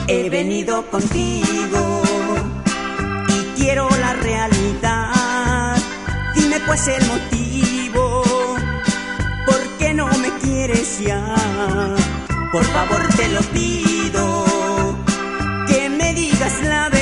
He venido contigo y quiero la realidad. Dime pues el motivo, ¿por qué no me quieres ya? Por favor te lo pido, que me digas la verdad.